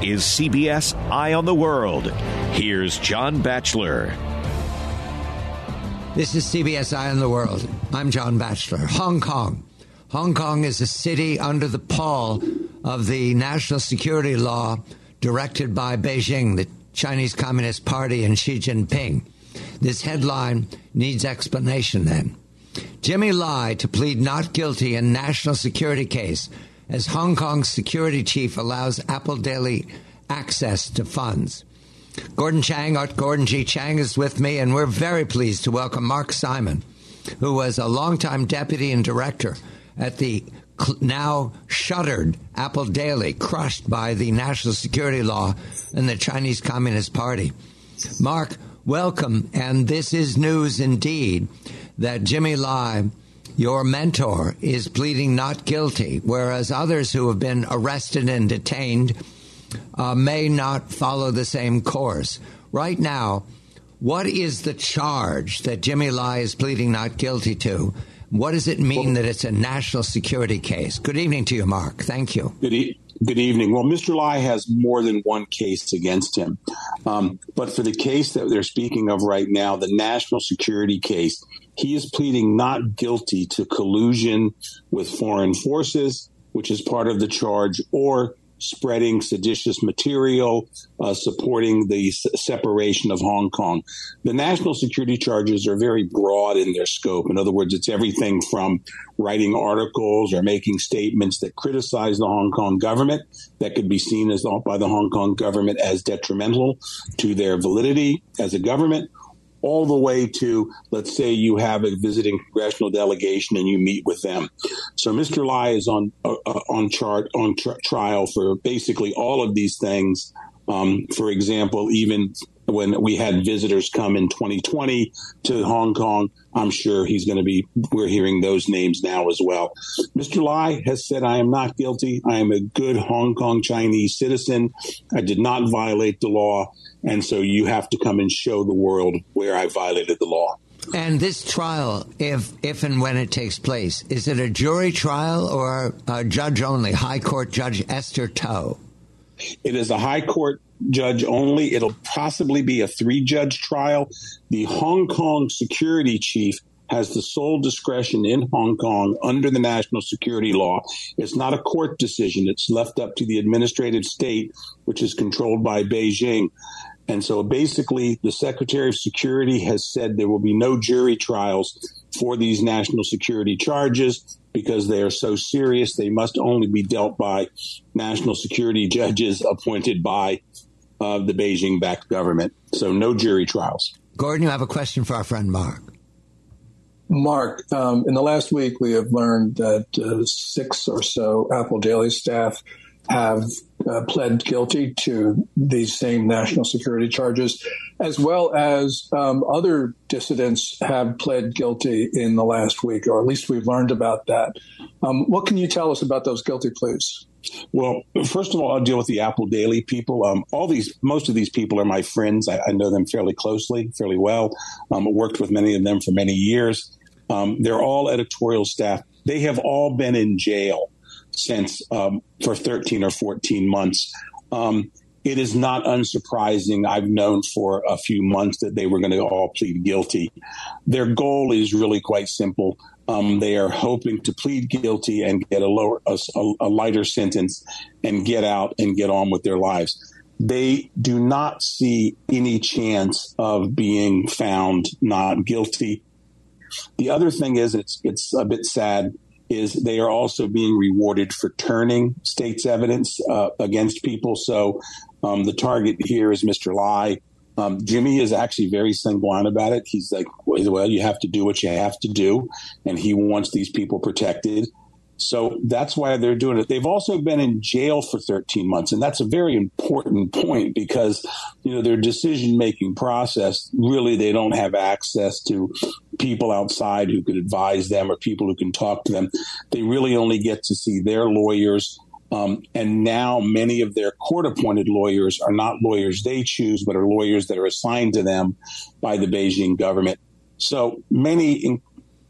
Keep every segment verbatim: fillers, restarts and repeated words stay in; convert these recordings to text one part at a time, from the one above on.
is C B S Eye on the World. Here's John Batchelor. This is C B S Eye on the World. I'm John Batchelor. Hong Kong. Hong Kong is a city under the pall of the national security law directed by Beijing, the Chinese Communist Party, and Xi Jinping. This headline needs explanation then. Jimmy Lai to plead not guilty in national security case as Hong Kong's security chief allows Apple Daily access to funds. Gordon Chang, Art Gordon G. Chang is with me, and we're very pleased to welcome Mark Simon, who was a longtime deputy and director at the now shuttered Apple Daily, crushed by the national security law and the Chinese Communist Party. Mark, welcome, and this is news indeed that Jimmy Lai, your mentor, is pleading not guilty, whereas others who have been arrested and detained Uh, may not follow the same course. Right now, what is the charge that Jimmy Lai is pleading not guilty to? What does it mean well, that it's a national security case? Good evening to you, Mark. Thank you. Good, e- good evening. Well, Mister Lai has more than one case against him. Um, but for the case that they're speaking of right now, the national security case, he is pleading not guilty to collusion with foreign forces, which is part of the charge, or spreading seditious material, uh, supporting the s- separation of Hong Kong. The national security charges are very broad in their scope. In other words, it's everything from writing articles or making statements that criticize the Hong Kong government that could be seen as by the Hong Kong government as detrimental to their validity as a government, all the way to, let's say you have a visiting congressional delegation and you meet with them. So Mister Lai is on uh, on chart on tr- trial for basically all of these things. Um, for example, even when we had visitors come in twenty twenty to Hong Kong, I'm sure he's going to be, we're hearing those names now as well. Mister Lai has said, I am not guilty. I am a good Hong Kong Chinese citizen. I did not violate the law. And so you have to come and show the world where I violated the law. And this trial, if if and when it takes place, is it a jury trial or a judge only, High Court Judge Esther To? It is a high court judge only. It'll possibly be a three-judge trial. The Hong Kong security chief has the sole discretion in Hong Kong under the national security law. It's not a court decision. It's left up to the administrative state, which is controlled by Beijing. And so basically, the Secretary of Security has said there will be no jury trials for these national security charges because they are so serious. They must only be dealt by national security judges appointed by uh, the Beijing-backed government. So no jury trials. Gordon, you have a question for our friend Mark. Mark, um, in the last week, we have learned that uh, six or so Apple Daily staff have uh, pled guilty to these same national security charges, as well as um, other dissidents have pled guilty in the last week, or at least we've learned about that. Um, what can you tell us about those guilty pleas? Well, first of all, I'll deal with the Apple Daily people. Um, all these, most of these people are my friends. I, I know them fairly closely, fairly well. Um, I worked with many of them for many years. Um, they're all editorial staff. They have all been in jail since um, for thirteen or fourteen months. Um, it is not unsurprising. I've known for a few months that they were going to all plead guilty. Their goal is really quite simple. Um, they are hoping to plead guilty and get a lower, a, a lighter sentence and get out and get on with their lives. They do not see any chance of being found not guilty. The other thing is, it's it's a bit sad, is they are also being rewarded for turning state's evidence uh, against people. So um, the target here is Mister Lai. Um, Jimmy is actually very sanguine about it. He's like, well, you have to do what you have to do. And he wants these people protected. So that's why they're doing it. They've also been in jail for thirteen months. And that's a very important point because, you know, their decision-making process, really, they don't have access to people outside who could advise them or people who can talk to them. They really only get to see their lawyers. Um, and now many of their court-appointed lawyers are not lawyers they choose, but are lawyers that are assigned to them by the Beijing government. So many in-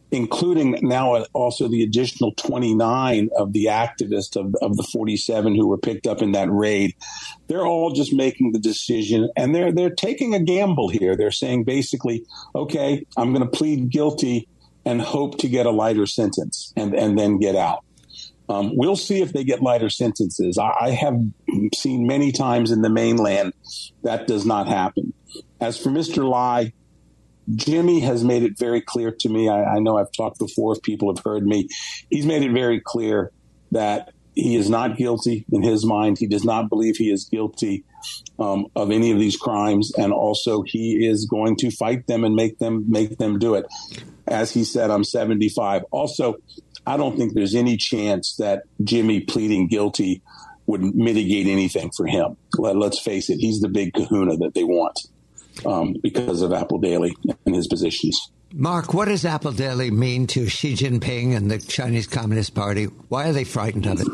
including now also the additional twenty-nine of the activists of, of the forty-seven who were picked up in that raid. They're all just making the decision, and they're they're taking a gamble here. They're saying basically, okay, I'm going to plead guilty and hope to get a lighter sentence and, and then get out. Um, we'll see if they get lighter sentences. I, I have seen many times in the mainland that does not happen. As for Mister Lai, Jimmy has made it very clear to me. I, I know I've talked before if people have heard me. He's made it very clear that he is not guilty in his mind. He does not believe he is guilty um, of any of these crimes. And also he is going to fight them and make them make them do it. As he said, I'm seventy-five. Also, I don't think there's any chance that Jimmy pleading guilty would mitigate anything for him. Let, let's face it. He's the big kahuna that they want. Um, because of Apple Daily and his positions. Mark, what does Apple Daily mean to Xi Jinping and the Chinese Communist Party? Why are they frightened of it?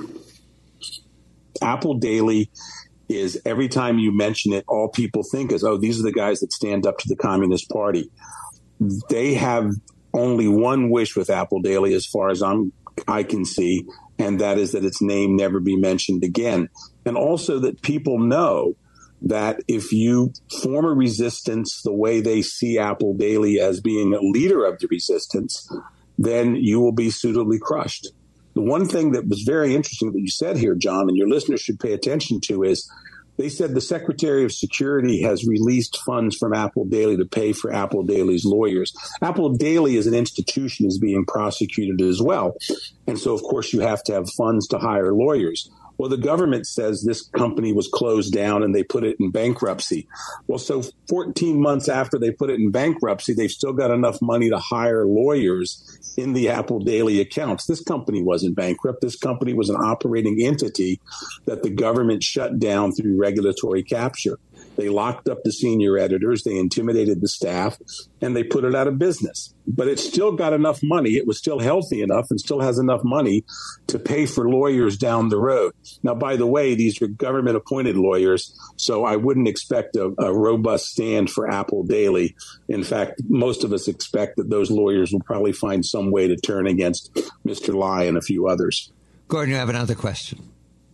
Apple Daily is, every time you mention it, all people think is, oh, these are the guys that stand up to the Communist Party. They have only one wish with Apple Daily, as far as I'm, I can see, and that is that its name never be mentioned again. And also that people know that if you form a resistance the way they see Apple Daily as being a leader of the resistance, then you will be suitably crushed. The one thing that was very interesting that you said here, John, and your listeners should pay attention to is they said the Secretary of Security has released funds from Apple Daily to pay for Apple Daily's lawyers. Apple Daily as an institution is being prosecuted as well. And so, of course, you have to have funds to hire lawyers. Well, the government says this company was closed down and they put it in bankruptcy. Well, so fourteen months after they put it in bankruptcy, they've still got enough money to hire lawyers in the Apple Daily accounts. This company wasn't bankrupt. This company was an operating entity that the government shut down through regulatory capture. They locked up the senior editors, they intimidated the staff, and they put it out of business. But it still got enough money. It was still healthy enough and still has enough money to pay for lawyers down the road. Now, by the way, these are government-appointed lawyers, so I wouldn't expect a, a robust stand for Apple Daily. In fact, most of us expect that those lawyers will probably find some way to turn against Mister Lai and a few others. Gordon, you have another question.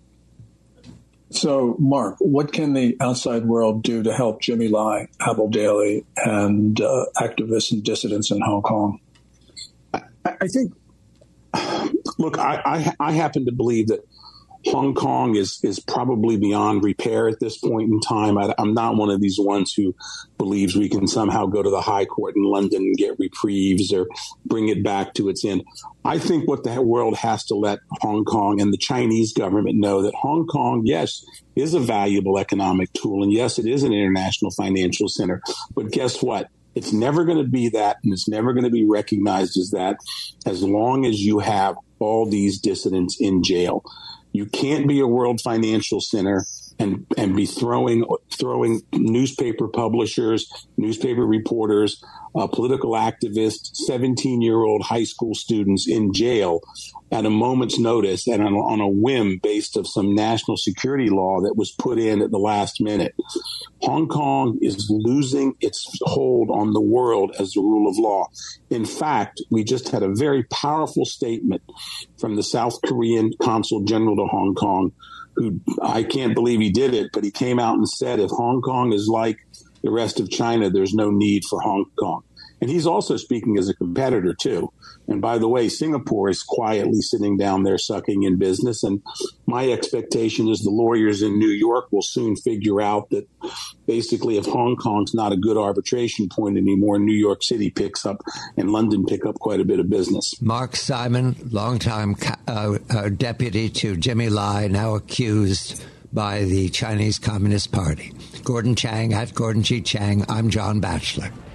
So, Mark, what can the outside world do to help Jimmy Lai, Apple Daily, and uh, activists and dissidents in Hong Kong? I, I think, look, I, I, I happen to believe that Hong Kong is is probably beyond repair at this point in time. I, I'm not one of these ones who believes we can somehow go to the High Court in London and get reprieves or bring it back to its end. I think what the world has to let Hong Kong and the Chinese government know that Hong Kong, yes, is a valuable economic tool. And yes, it is an international financial center. But guess what? It's never going to be that, and it's never going to be recognized as that as long as you have all these dissidents in jail. You can't be a world financial center and, and be throwing throwing newspaper publishers, newspaper reporters, uh, political activists, seventeen-year-old high school students in jail at a moment's notice and on, on a whim based of some national security law that was put in at the last minute. Hong Kong is losing its hold on the world as the rule of law. In fact, we just had a very powerful statement from the South Korean Consul General to Hong Kong, who I can't believe he did it, but he came out and said, if Hong Kong is like the rest of China, there's no need for Hong Kong. And he's also speaking as a competitor, too. And by the way, Singapore is quietly sitting down there sucking in business. And my expectation is the lawyers in New York will soon figure out that basically if Hong Kong's not a good arbitration point anymore, New York City picks up and London pick up quite a bit of business. Mark Simon, longtime uh, uh, deputy to Jimmy Lai, now accused by the Chinese Communist Party. Gordon Chang, at Gordon G. Chang. I'm John Batchelor.